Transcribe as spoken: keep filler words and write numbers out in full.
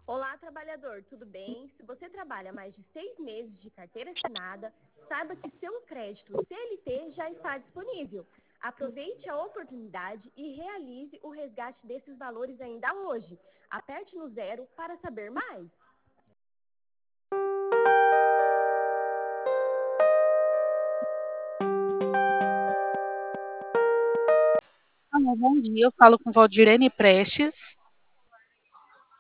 Olá, trabalhador, tudo bem? Se você trabalha mais de seis meses de carteira assinada, saiba que seu crédito C L T já está disponível. Aproveite a oportunidade e realize o resgate desses valores ainda hoje. Aperte no zero para saber mais. Alô, bom dia, eu falo com Valdirene Prestes.